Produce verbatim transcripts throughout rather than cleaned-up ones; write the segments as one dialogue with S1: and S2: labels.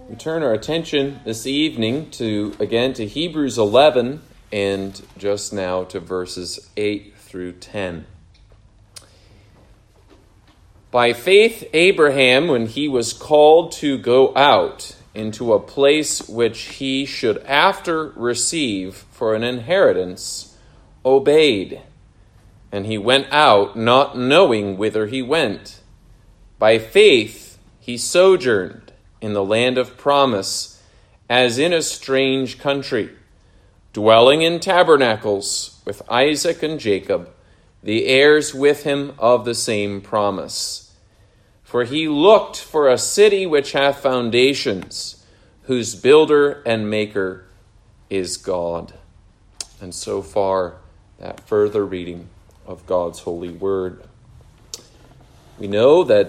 S1: We turn our attention this evening to, again, to Hebrews eleven and just now to verses eight through ten. By faith, Abraham, when he was called to go out into a place which he should after receive for an inheritance, obeyed. And he went out, not knowing whither he went. By faith, he sojourned in the land of promise, as in a strange country, dwelling in tabernacles with Isaac and Jacob, the heirs with him of the same promise. For he looked for a city which hath foundations, whose builder and maker is God. And so far, that further reading of God's holy word. We know that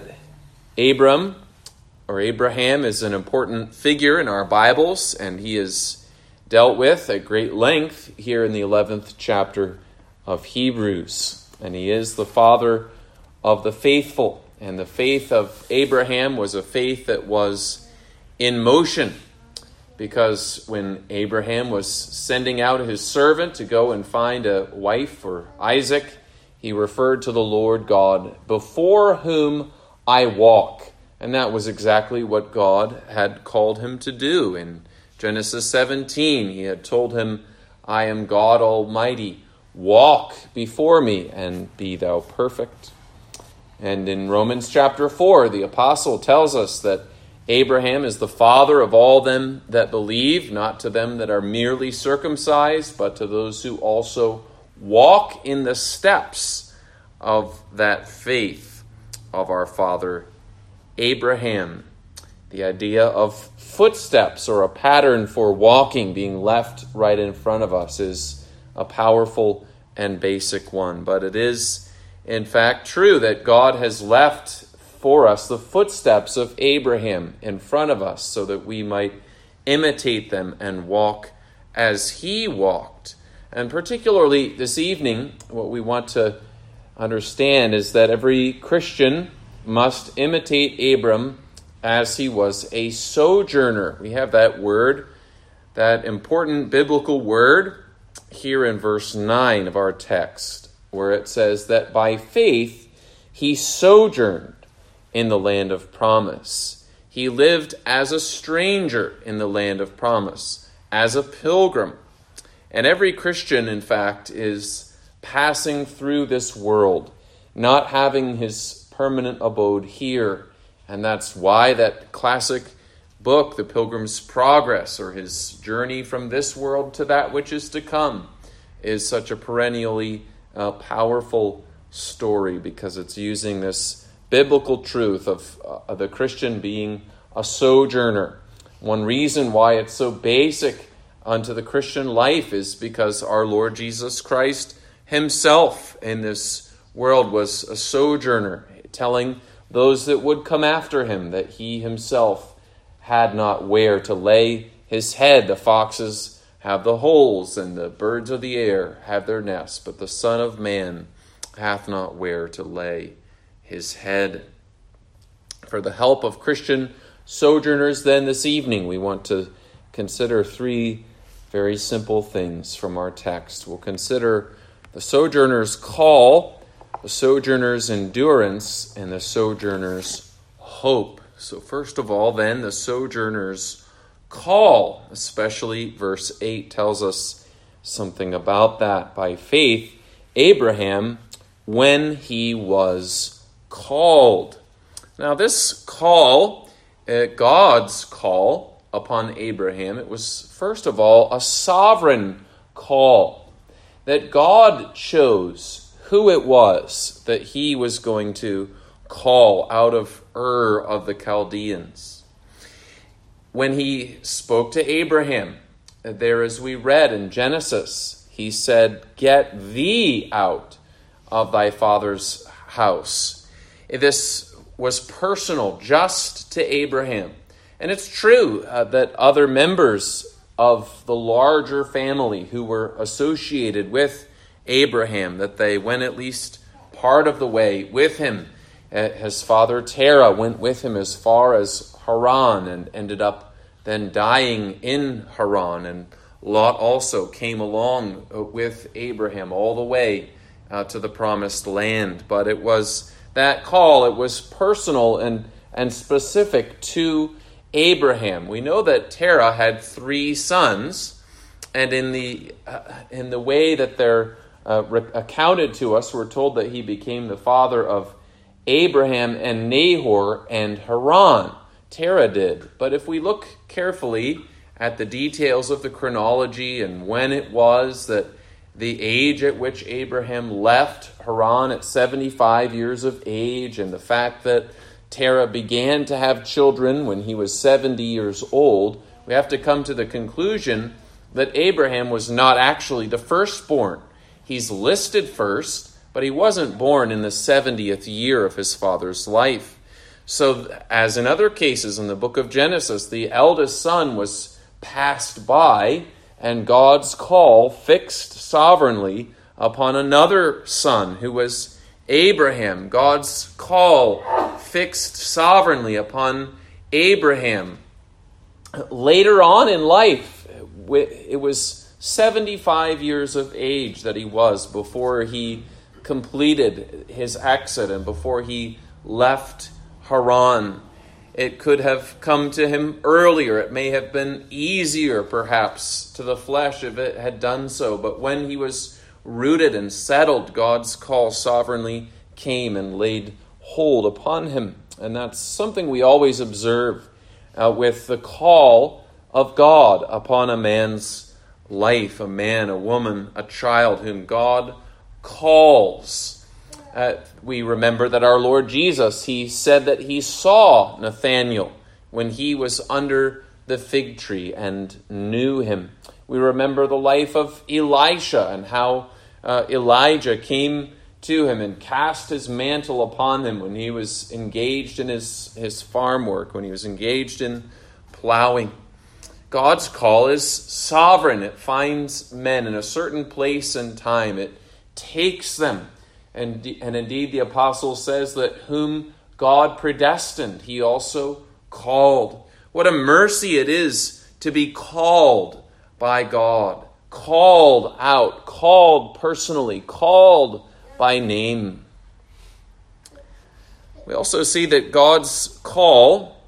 S1: Abram, or Abraham, is an important figure in our Bibles, and he is dealt with at great length here in the eleventh chapter of Hebrews. And he is the father of the faithful. And the faith of Abraham was a faith that was in motion, because when Abraham was sending out his servant to go and find a wife for Isaac, he referred to the Lord God, before whom I walk. And that was exactly what God had called him to do. In Genesis seventeen, he had told him, I am God Almighty. Walk before me and be thou perfect. And in Romans chapter four, the apostle tells us that Abraham is the father of all them that believe, not to them that are merely circumcised, but to those who also walk in the steps of that faith of our father Abraham. The idea of footsteps, or a pattern for walking being left right in front of us, is a powerful and basic one. But it is, in fact, true that God has left for us the footsteps of Abraham in front of us so that we might imitate them and walk as he walked. And particularly this evening, what we want to understand is that every Christian must imitate Abram as he was a sojourner. We have that word, that important biblical word, here in verse nine of our text, where it says that by faith he sojourned in the land of promise. He lived as a stranger in the land of promise, as a pilgrim. And every Christian, in fact, is passing through this world, not having his permanent abode here. And that's why that classic book, The Pilgrim's Progress, or his journey from this world to that which is to come, is such a perennially uh, powerful story, because it's using this biblical truth of uh, the Christian being a sojourner. One reason why it's so basic unto the Christian life is because our Lord Jesus Christ himself in this world was a sojourner, telling those that would come after him that he himself had not where to lay his head. The foxes have the holes, and the birds of the air have their nests, but the Son of Man hath not where to lay his head. For the help of Christian sojourners, then, this evening, we want to consider three very simple things from our text. We'll consider the sojourner's call, the sojourner's endurance, and the sojourner's hope. So first of all, then, the sojourner's call, especially verse eight, tells us something about that. By faith, Abraham, when he was called. Now this call, uh, God's call upon Abraham, it was first of all a sovereign call, that God chose who it was that he was going to call out of Ur of the Chaldeans. When he spoke to Abraham, there as we read in Genesis, he said, "Get thee out of thy father's house." This was personal, just to Abraham. And it's true uh, that other members of the larger family who were associated with Abraham, that they went at least part of the way with him. Uh, his father Terah went with him as far as Haran and ended up then dying in Haran. And Lot also came along with Abraham all the way uh, to the promised land. But it was that call, it was personal and, and specific to Abraham. We know that Terah had three sons, and in the uh, in the way that they're uh, re- accounted to us, we're told that he became the father of Abraham and Nahor and Haran. Terah did. But if we look carefully at the details of the chronology and when it was that the age at which Abraham left Haran at seventy-five years of age, and the fact that Terah began to have children when he was seventy years old, we have to come to the conclusion that Abraham was not actually the firstborn. He's listed first, but he wasn't born in the seventieth year of his father's life. So, as in other cases in the book of Genesis, the eldest son was passed by, and God's call fixed sovereignly upon another son, who was Abraham. God's call fixed sovereignly upon Abraham. Later on in life, it was seventy-five years of age that he was before he completed his exit and before he left Haran. It could have come to him earlier. It may have been easier, perhaps, to the flesh if it had done so. But when he was rooted and settled, God's call sovereignly came and laid hold upon him. And that's something we always observe uh, with the call of God upon a man's life, a man, a woman, a child whom God calls. Uh, we remember that our Lord Jesus, he said that he saw Nathanael when he was under the fig tree and knew him. We remember the life of Elisha and how uh, Elijah came to him and cast his mantle upon him when he was engaged in his, his farm work, when he was engaged in plowing. God's call is sovereign. It finds men in a certain place and time. It takes them. And, and indeed, the apostle says that whom God predestined, he also called. What a mercy it is to be called by God, called out, called personally, called by name. We also see that God's call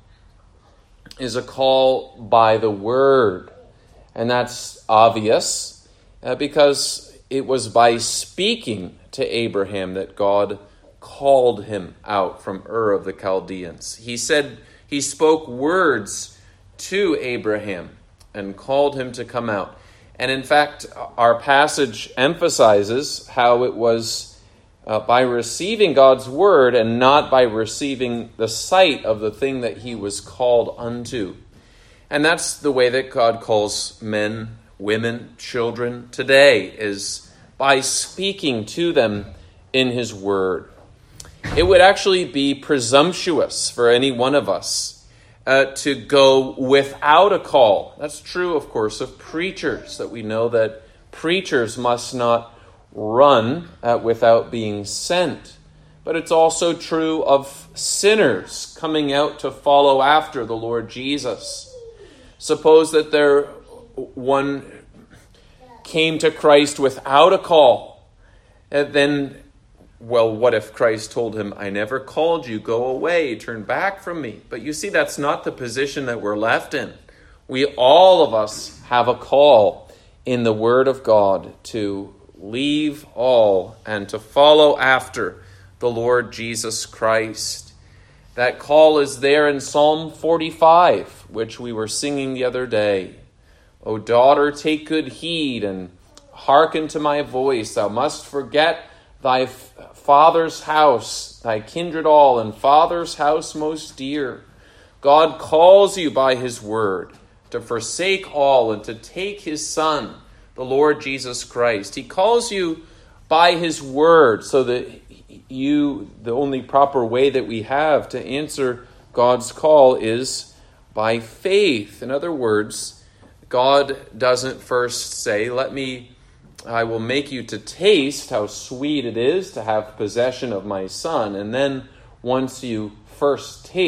S1: is a call by the word. And that's obvious uh, because it was by speaking to Abraham that God called him out from Ur of the Chaldeans. He said he spoke words to Abraham and called him to come out. And in fact, our passage emphasizes how it was uh, by receiving God's word and not by receiving the sight of the thing that he was called unto. And that's the way that God calls men, women, children today, is by speaking to them in his word. It would actually be presumptuous for any one of us uh, to go without a call. That's true, of course, of preachers, that we know that preachers must not run uh, without being sent. But it's also true of sinners coming out to follow after the Lord Jesus. Suppose that there one came to Christ without a call, and then, well, what if Christ told him, I never called you, go away, turn back from me? But you see, that's not the position that we're left in. We, all of us, have a call in the Word of God to leave all and to follow after the Lord Jesus Christ. That call is there in Psalm forty-five, which we were singing the other day. O daughter, take good heed and hearken to my voice. Thou must forget thy f- father's house, thy kindred all, and father's house most dear. God calls you by his word to forsake all and to take his Son, the Lord Jesus Christ. He calls you by his word so that you, the only proper way that we have to answer God's call is by faith. In other words, God doesn't first say, let me, I will make you to taste how sweet it is to have possession of my Son. And then once you first taste,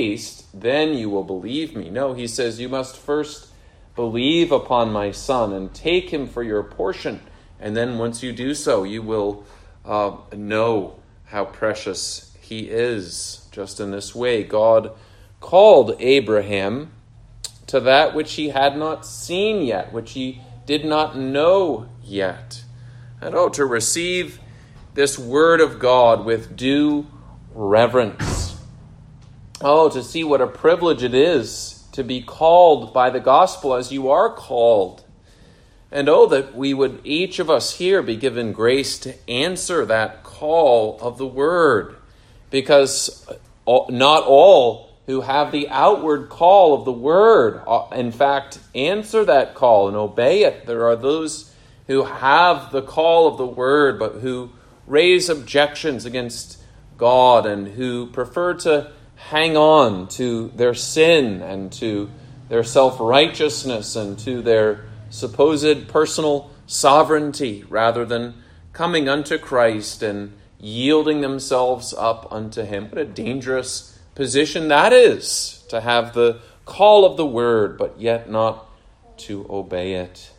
S1: then you will believe me. No, he says, you must first believe upon my Son and take him for your portion. And then once you do so, you will uh, know how precious he is. Just in this way, God called Abraham to that which he had not seen yet, which he did not know yet. And oh, to receive this word of God with due reverence. Oh, to see what a privilege it is to be called by the gospel as you are called. And oh, that we would, each of us here, be given grace to answer that call of the word. Because not all who have the outward call of the word, in fact, answer that call and obey it. There are those who have the call of the word, but who raise objections against God and who prefer to hang on to their sin and to their self-righteousness and to their supposed personal sovereignty rather than coming unto Christ and yielding themselves up unto him. What a dangerous position that is, to have the call of the word, but yet not to obey it.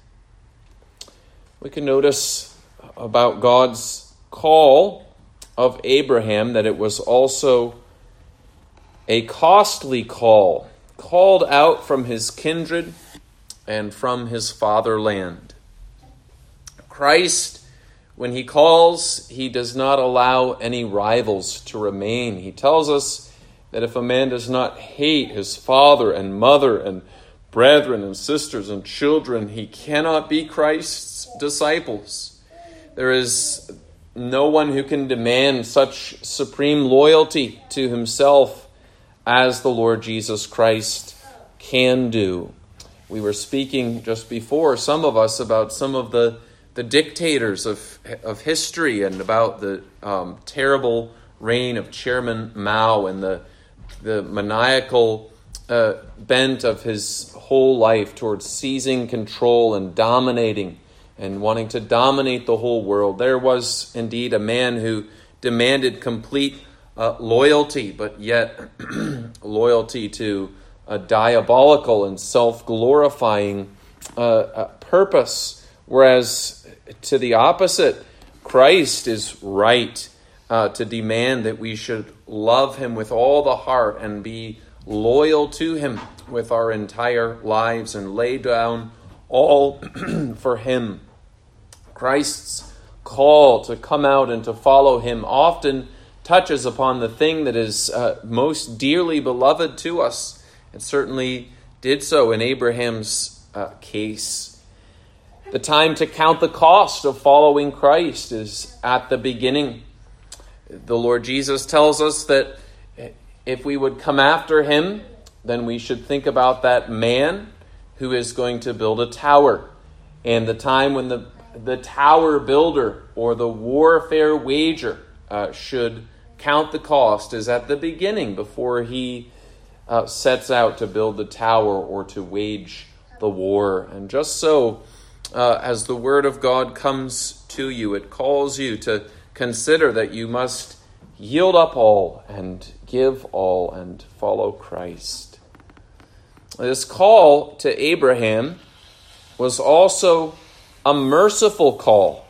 S1: We can notice about God's call of Abraham that it was also a costly call, called out from his kindred and from his fatherland. Christ, when he calls, he does not allow any rivals to remain. He tells us that if a man does not hate his father and mother and brethren and sisters and children, he cannot be Christ's disciples. There is no one who can demand such supreme loyalty to himself as the Lord Jesus Christ can do. We were speaking just before, some of us, about some of the, the dictators of, of history and about the um, terrible reign of Chairman Mao and the, the maniacal uh, bent of his whole life towards seizing control and dominating and wanting to dominate the whole world. There was indeed a man who demanded complete uh, loyalty, but yet loyalty to a diabolical and self-glorifying uh, uh, purpose, whereas to the opposite, Christ is right uh, to demand that we should love him with all the heart and be loyal to him with our entire lives and lay down all for him. Christ's call to come out and to follow him often touches upon the thing that is uh, most dearly beloved to us. It certainly did so in Abraham's uh, case. The time to count the cost of following Christ is at the beginning. The Lord Jesus tells us that if we would come after him, then we should think about that man who is going to build a tower. And the time when the, the tower builder or the warfare wager uh, should count the cost is at the beginning, before he uh, sets out to build the tower or to wage the war. And just so, uh, as the word of God comes to you, it calls you to consider that you must yield up all and give all and follow Christ. This call to Abraham was also a merciful call.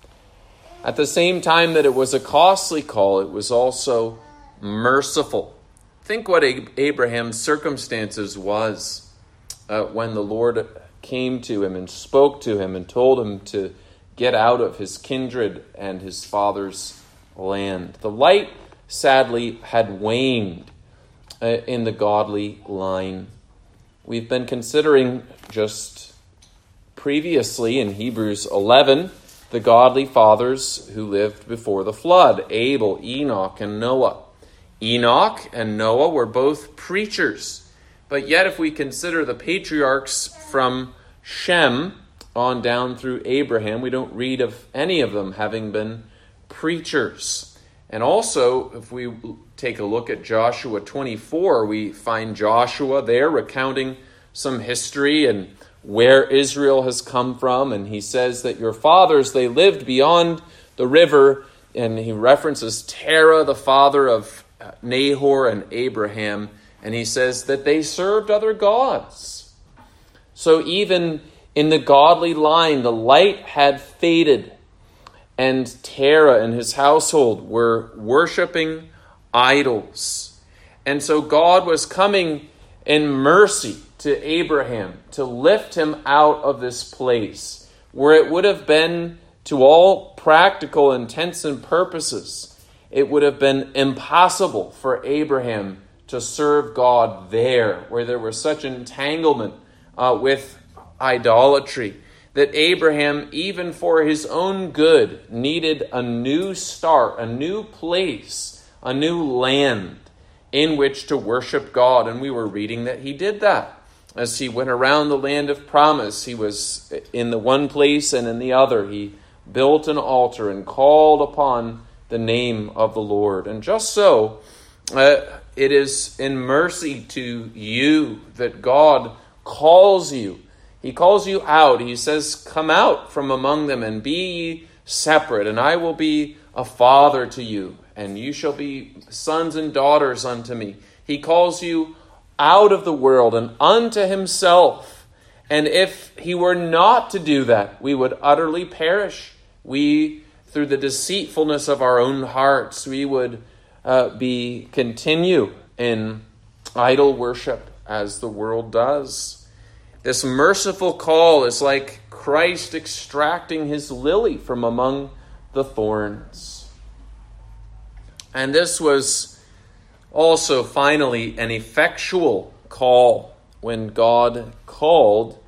S1: At the same time that it was a costly call, it was also merciful. Think what Abraham's circumstances was uh, when the Lord came to him and spoke to him and told him to get out of his kindred and his father's land. The light, sadly, had waned uh, in the godly line. We've been considering just previously in Hebrews eleven the godly fathers who lived before the flood: Abel, Enoch, and Noah. Enoch and Noah were both preachers, but yet if we consider the patriarchs from Shem on down through Abraham, we don't read of any of them having been preachers. And also, if we take a look at Joshua twenty-four, we find Joshua there recounting some history and where Israel has come from. And he says that your fathers, they lived beyond the river. And he references Terah, the father of Nahor and Abraham. And he says that they served other gods. So even in the godly line, the light had faded, and Terah and his household were worshiping idols. And so God was coming in mercy to Abraham to lift him out of this place where it would have been, to all practical intents and purposes, it would have been impossible for Abraham to serve God there, where there was such entanglement uh, with idolatry, that Abraham, even for his own good, needed a new start, a new place, a new land in which to worship God. And we were reading that he did that. As he went around the land of promise, he was in the one place and in the other. He built an altar and called upon the name of the Lord. And just so, uh, it is in mercy to you that God calls you. He calls you out. He says, come out from among them and be ye separate, and I will be a father to you, and you shall be sons and daughters unto me. He calls you out of the world and unto himself. And if he were not to do that, we would utterly perish. We, through the deceitfulness of our own hearts, we would uh, be continue in idol worship as the world does. This merciful call is like Christ extracting his lily from among the thorns. And this was also finally an effectual call when God called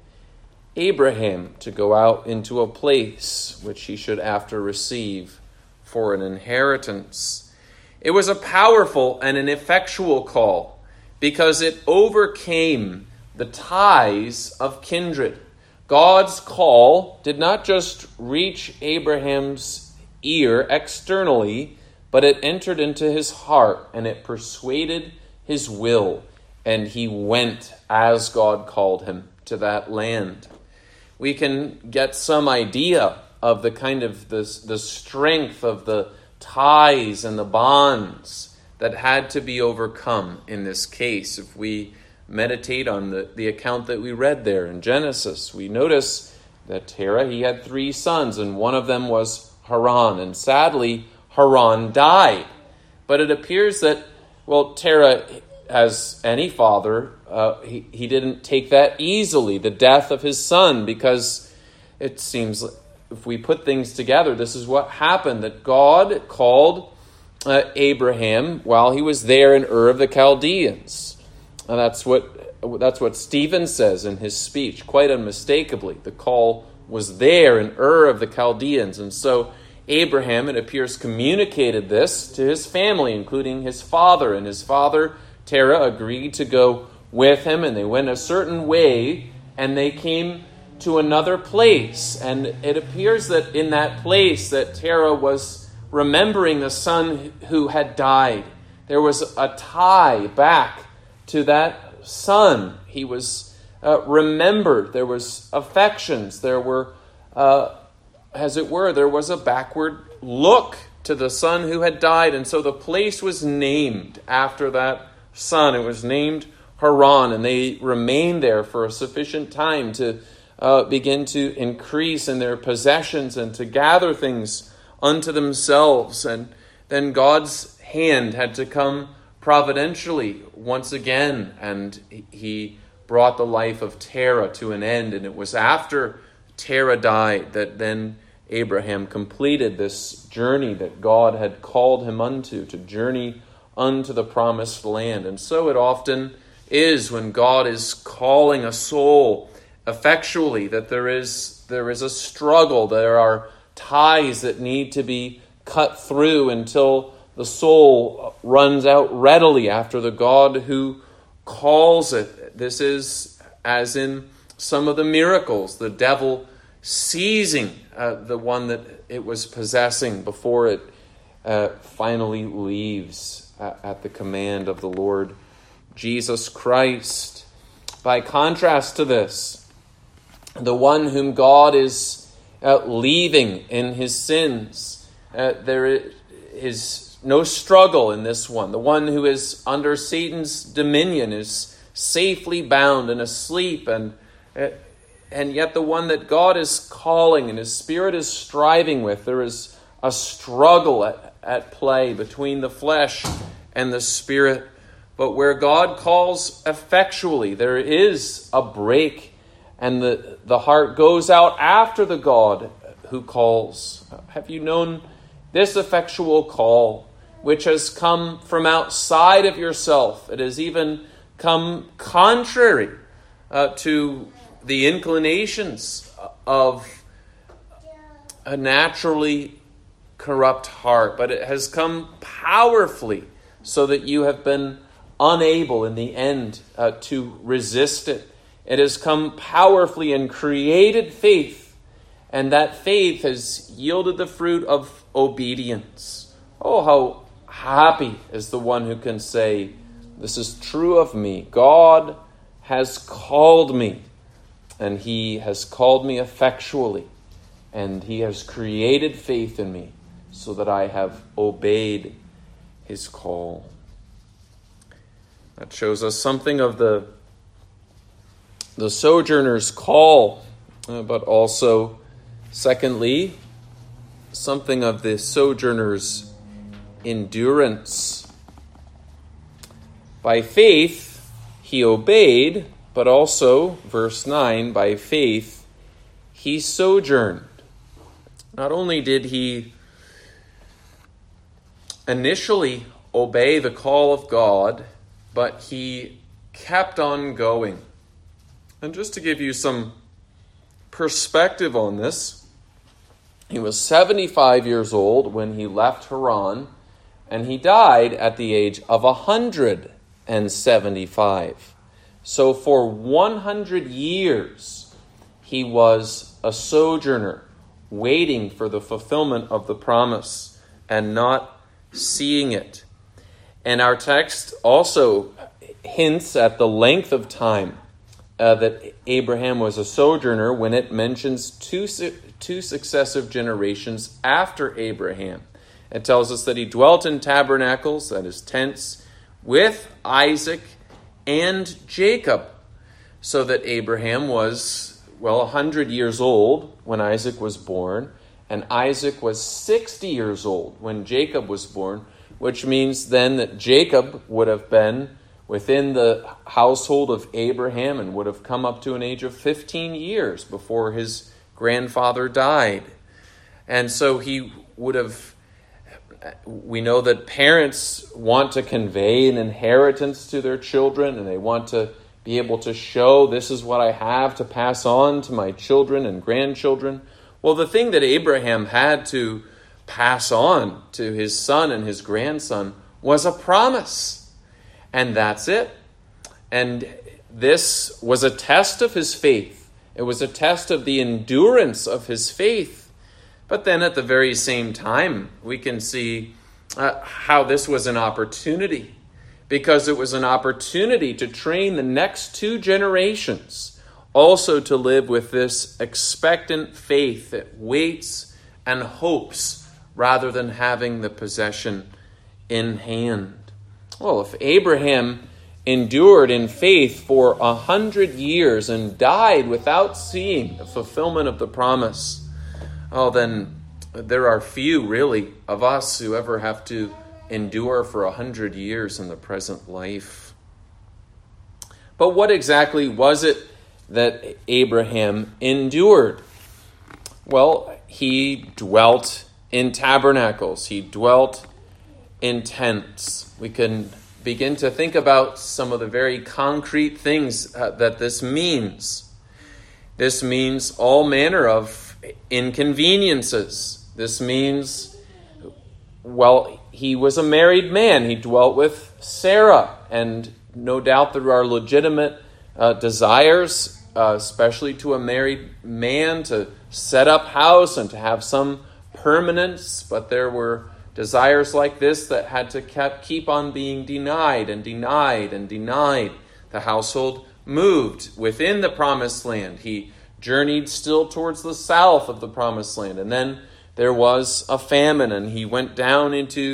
S1: Abraham to go out into a place which he should after receive for an inheritance. It was a powerful and an effectual call because it overcame the ties of kindred. God's call did not just reach Abraham's ear externally, but it entered into his heart and it persuaded his will, and he went as God called him to that land. We can get some idea of the kind of the, the strength of the ties and the bonds that had to be overcome in this case. If we meditate on the, the account that we read there in Genesis, we notice that Terah, he had three sons, and one of them was Haran. And sadly, Haran died. But it appears that, well, Terah, as any father, uh, he, he didn't take that easily, the death of his son, because it seems, if we put things together, this is what happened, that God called uh, Abraham while he was there in Ur of the Chaldeans. And that's what that's what Stephen says in his speech, quite unmistakably. The call was there in Ur of the Chaldeans. And so Abraham, it appears, communicated this to his family, including his father. And his father, Terah, agreed to go with him. And they went a certain way, and they came to another place. And it appears that in that place that Terah was remembering the son who had died. There was a tie back to that son. He was uh, remembered. There was affections. There were, uh, as it were, there was a backward look to the son who had died. And so the place was named after that son. It was named Haran, and they remained there for a sufficient time to uh, begin to increase in their possessions and to gather things unto themselves. And then God's hand had to come providentially once again, and he brought the life of Terah to an end. And it was after Terah died that then Abraham completed this journey that God had called him unto, to journey unto the promised land. And so it often is when God is calling a soul effectually, that there is there is a struggle. There are ties that need to be cut through until the soul runs out readily after the God who calls it. This is as in some of the miracles, the devil seizing uh, the one that it was possessing before it uh, finally leaves at, at the command of the Lord Jesus Christ. By contrast to this, the one whom God is uh, leaving in his sins, uh, there is no struggle in this one. The one who is under Satan's dominion is safely bound and asleep, and and yet the one that God is calling and his Spirit is striving with, there is a struggle at, at play between the flesh and the Spirit. But where God calls effectually, there is a break, and the, the heart goes out after the God who calls. Have you known this effectual call, which has come from outside of yourself? It has even come contrary uh, to the inclinations of a naturally corrupt heart, but it has come powerfully so that you have been unable in the end uh, to resist it. It has come powerfully and created faith, and that faith has yielded the fruit of obedience. Oh, how happy is the one who can say, this is true of me. God has called me, and he has called me effectually, and he has created faith in me so that I have obeyed his call. That shows us something of the, the sojourner's call, uh, but also, secondly, something of the sojourner's endurance. By faith, he obeyed, but also, verse nine, by faith, he sojourned. Not only did he initially obey the call of God, but he kept on going. And just to give you some perspective on this, he was seventy-five years old when he left Haran, and he died at the age of one hundred seventy-five. So for one hundred years, he was a sojourner, waiting for the fulfillment of the promise and not seeing it. And our text also hints at the length of time uh, that Abraham was a sojourner when it mentions two, two successive generations after Abraham. It tells us that he dwelt in tabernacles, that is tents, with Isaac and Jacob, so that Abraham was, well, one hundred years old when Isaac was born, and Isaac was sixty years old when Jacob was born, which means then that Jacob would have been within the household of Abraham and would have come up to an age of fifteen years before his grandfather died. And so he would have, we know that parents want to convey an inheritance to their children, and they want to be able to show, this is what I have to pass on to my children and grandchildren. Well, the thing that Abraham had to pass on to his son and his grandson was a promise. And that's it. And this was a test of his faith. It was a test of the endurance of his faith. But then at the very same time, we can see uh, how this was an opportunity, because it was an opportunity to train the next two generations also to live with this expectant faith that waits and hopes rather than having the possession in hand. Well, if Abraham endured in faith for a hundred years and died without seeing the fulfillment of the promise, oh, then there are few, really, of us who ever have to endure for a hundred years in the present life. But what exactly was it that Abraham endured? Well, he dwelt in tabernacles. He dwelt in tents. We can begin to think about some of the very concrete things uh, that this means. This means all manner of inconveniences. This means, well, he was a married man. He dwelt with Sarah, and no doubt there are legitimate uh, desires, uh, especially to a married man, to set up house and to have some permanence, but there were desires like this that had to kept, keep on being denied and denied and denied. The household moved within the promised land. He journeyed still towards the south of the promised land, and then there was a famine, and he went down into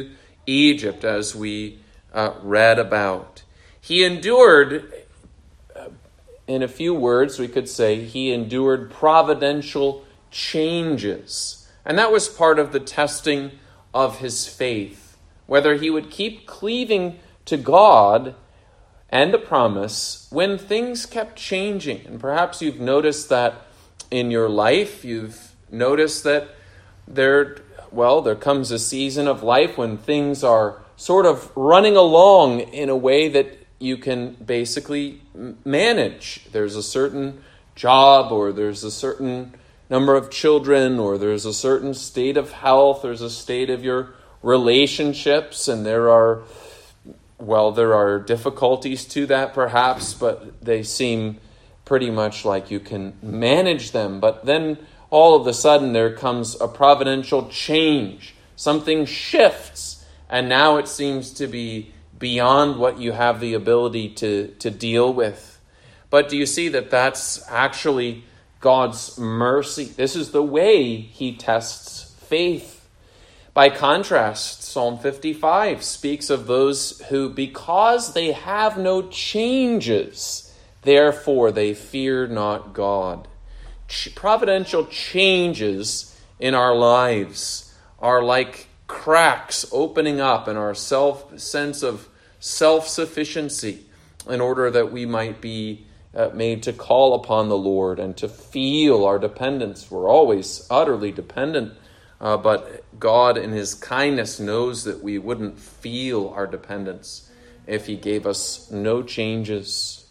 S1: Egypt, as we uh, read about. He endured, uh, in a few words, we could say, he endured providential changes. And that was part of the testing of his faith, whether he would keep cleaving to God and the promise when things kept changing. And perhaps you've noticed that in your life. You've noticed that there, well, there comes a season of life when things are sort of running along in a way that you can basically manage. There's a certain job, or there's a certain number of children, or there's a certain state of health, there's a state of your relationships, and there are, well, there are difficulties to that perhaps, but they seem pretty much like you can manage them. But then all of a sudden there comes a providential change. Something shifts, and now it seems to be beyond what you have the ability to, to deal with. But do you see that that's actually God's mercy? This is the way he tests faith. By contrast, Psalm fifty-five speaks of those who, because they have no changes, therefore they fear not God. Ch- providential changes in our lives are like cracks opening up in our self sense of self-sufficiency, in order that we might be uh, made to call upon the Lord and to feel our dependence. We're always utterly dependent, uh, but God in his kindness knows that we wouldn't feel our dependence if he gave us no changes.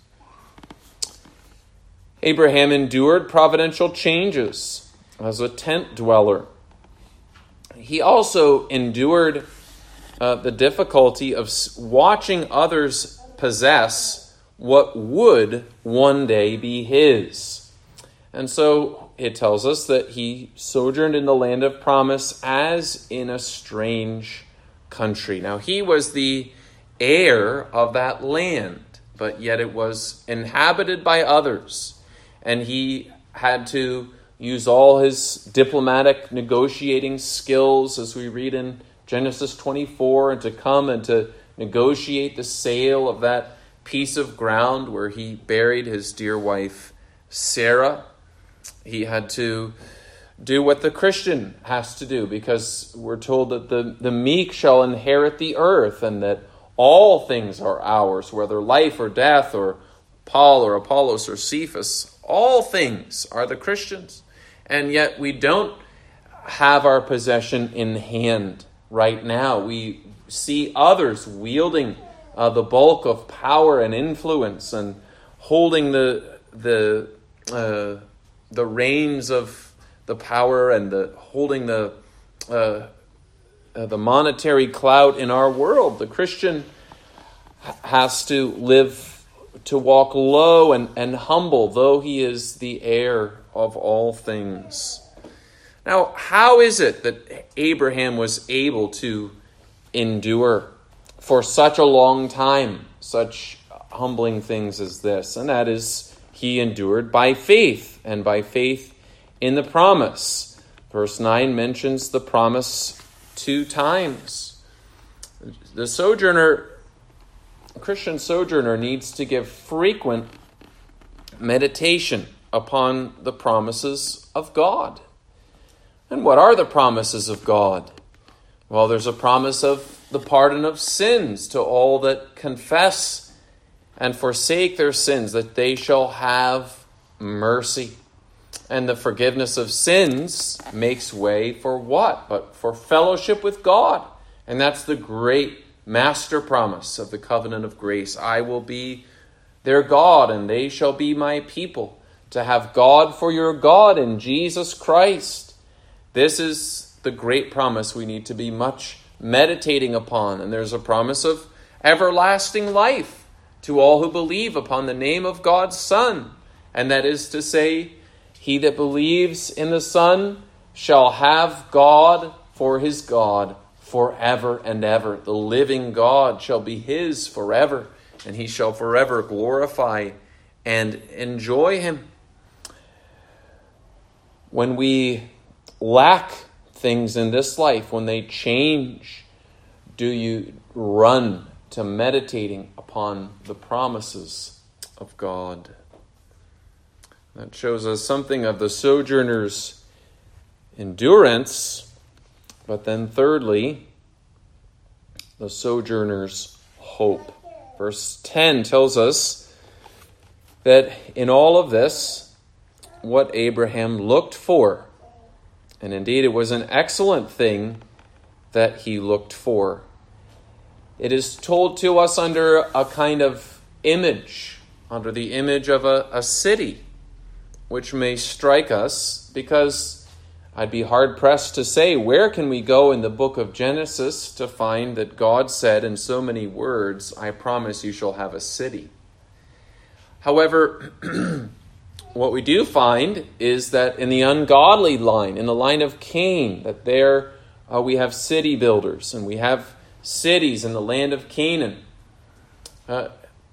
S1: Abraham endured providential changes as a tent dweller. He also endured uh, the difficulty of watching others possess what would one day be his. And so it tells us that he sojourned in the land of promise as in a strange country. Now, he was the heir of that land, but yet it was inhabited by others. And he had to use all his diplomatic negotiating skills, as we read in Genesis twenty-four, and to come and to negotiate the sale of that piece of ground where he buried his dear wife, Sarah. He had to do what the Christian has to do, because we're told that the, the meek shall inherit the earth, and that all things are ours, whether life or death or Paul or Apollos or Cephas. All things are the Christians. And yet we don't have our possession in hand right now. We see others wielding uh, the bulk of power and influence, and holding the the uh, the reins of the power, and the holding the uh, uh, the monetary clout in our world. The Christian has to live, to walk low and, and humble, though he is the heir of all things. Now, how is it that Abraham was able to endure for such a long time such humbling things as this? And that is, he endured by faith, and by faith in the promise. Verse nine mentions the promise two times. The sojourner, Christian sojourner, needs to give frequent meditation upon the promises of God. And what are the promises of God? Well, there's a promise of the pardon of sins to all that confess and forsake their sins, that they shall have mercy. And the forgiveness of sins makes way for what? But for fellowship with God. And that's the great master promise of the covenant of grace. I will be their God, and they shall be my people. To have God for your God in Jesus Christ. This is the great promise we need to be much meditating upon. And there's a promise of everlasting life to all who believe upon the name of God's Son. And that is to say, he that believes in the Son shall have God for his God forever and ever. The living God shall be his forever, and he shall forever glorify and enjoy him. When we lack things in this life, when they change, do you run to meditating upon the promises of God? That shows us something of the sojourner's endurance, but then thirdly, the sojourner's hope. Verse ten tells us that in all of this, what Abraham looked for, and indeed it was an excellent thing that he looked for. It is told to us under a kind of image, under the image of a, a city, which may strike us because I'd be hard-pressed to say, where can we go in the book of Genesis to find that God said in so many words, I promise you shall have a city? However, what we do find is that in the ungodly line, in the line of Cain, that there uh, we have city builders, and we have cities in the land of Canaan. Uh,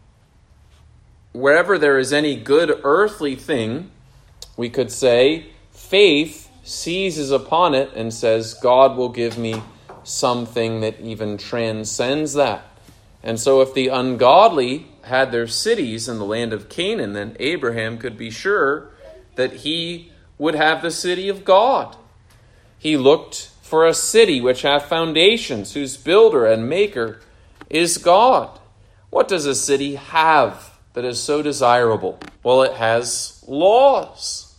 S1: wherever there is any good earthly thing, we could say, faith seizes upon it and says, God will give me something that even transcends that. And so if the ungodly had their cities in the land of Canaan, then Abraham could be sure that he would have the city of God. He looked for a city which hath foundations, whose builder and maker is God. What does a city have that is so desirable? Well, it has laws.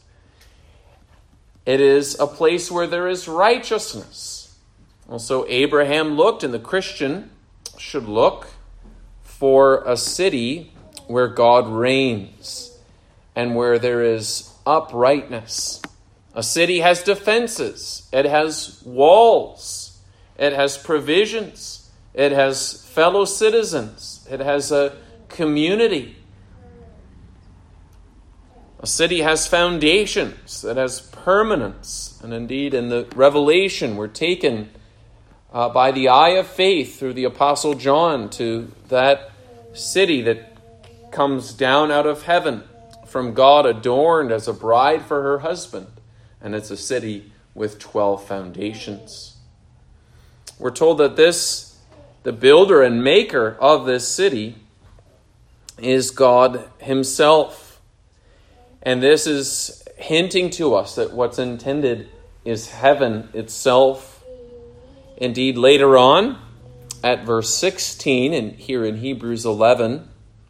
S1: It is a place where there is righteousness. Well, so Abraham looked, and the Christian should look for a city where God reigns and where there is uprightness. A city has defenses. It has walls. It has provisions. It has fellow citizens. It has a community. A city has foundations. It has permanence. And indeed, in the Revelation, we're taken uh, by the eye of faith through the Apostle John to that city that comes down out of heaven from God, adorned as a bride for her husband. And it's a city with twelve foundations. We're told that this, the builder and maker of this city, is God himself. And this is hinting to us that what's intended is heaven itself. Indeed, later on, at verse sixteen, and here in Hebrews eleven,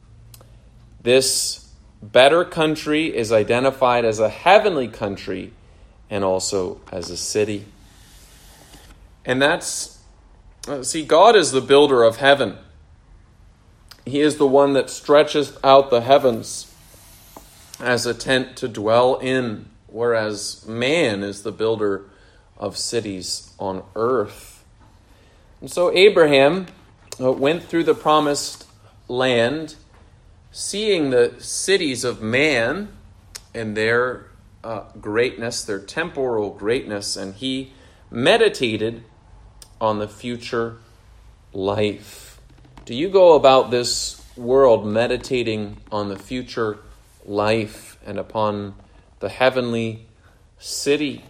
S1: this better country is identified as a heavenly country and also as a city. And that's, see, God is the builder of heaven. He is the one that stretches out the heavens as a tent to dwell in, whereas man is the builder of cities on earth. And so Abraham went through the promised land, seeing the cities of man and their uh, greatness, their temporal greatness, and he meditated on the future life. Do you go about this world meditating on the future life and upon the heavenly city?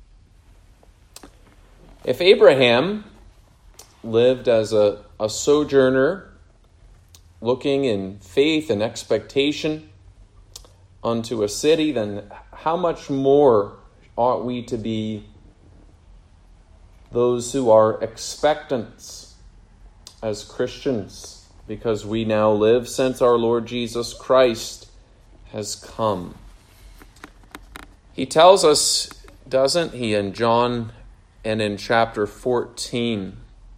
S1: If Abraham lived as a, a sojourner, looking in faith and expectation unto a city, then how much more ought we to be those who are expectants as Christians, because we now live since our Lord Jesus Christ has come. He tells us, doesn't he, in John and in chapter fourteen,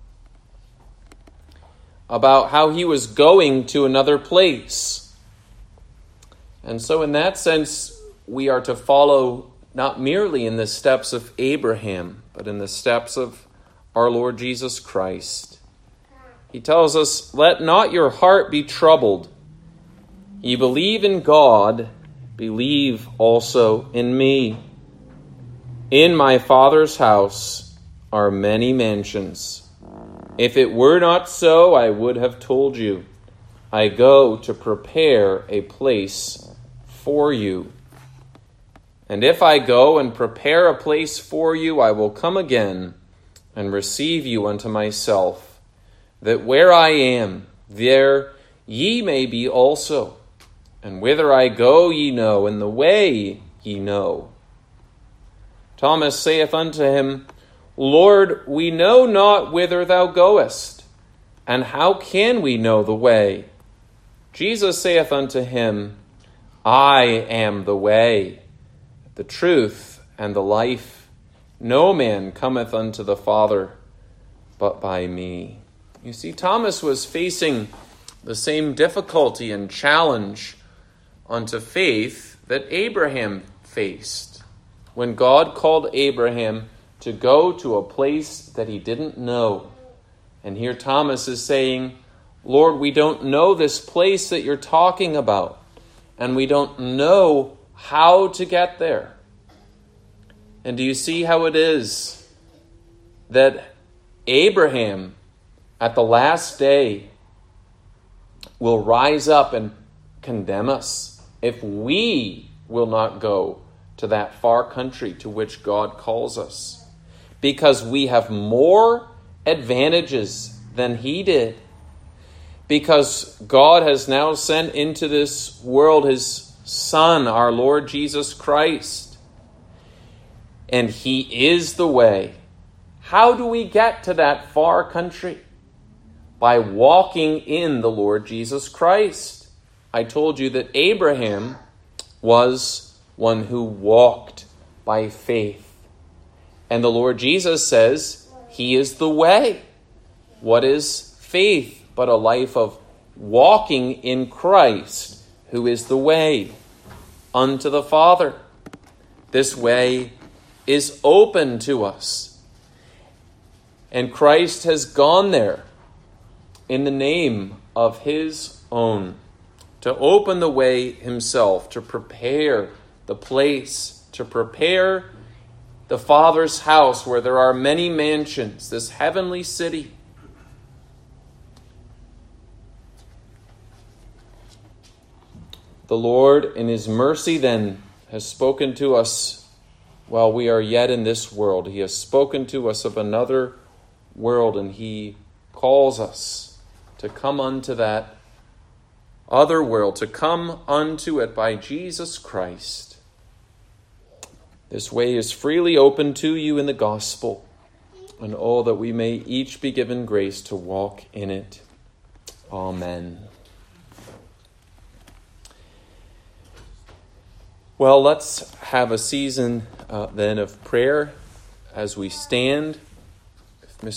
S1: about how he was going to another place. And so in that sense, we are to follow not merely in the steps of Abraham, but in the steps of our Lord Jesus Christ. He tells us, let not your heart be troubled. Ye believe in God, believe also in me. In my Father's house are many mansions. If it were not so, I would have told you. I go to prepare a place for you. And if I go and prepare a place for you, I will come again and receive you unto myself, that where I am, there ye may be also. And whither I go ye know, and the way ye know. Thomas saith unto him, Lord, we know not whither thou goest, and how can we know the way? Jesus saith unto him, I am the way, the truth, and the life. No man cometh unto the Father but by me. You see, Thomas was facing the same difficulty and challenge unto faith that Abraham faced when God called Abraham to go to a place that he didn't know. And here Thomas is saying, Lord, we don't know this place that you're talking about, and we don't know how to get there. And do you see how it is that Abraham at the last day will rise up and condemn us if we will not go to that far country to which God calls us, because we have more advantages than he did, because God has now sent into this world his Son, our Lord Jesus Christ, and he is the way. How do we get to that far country? By walking in the Lord Jesus Christ. I told you that Abraham was one who walked by faith. And the Lord Jesus says he is the way. What is faith but a life of walking in Christ, who is the way unto the Father? This way is open to us. And Christ has gone there in the name of his own, to open the way himself, to prepare the place, to prepare the Father's house where there are many mansions, this heavenly city. The Lord, in his mercy, then, has spoken to us while we are yet in this world. He has spoken to us of another world, and he calls us to come unto that other world, to come unto it by Jesus Christ. This way is freely open to you in the gospel, and oh, that we may each be given grace to walk in it. Amen. Well, let's have a season uh, then of prayer as we stand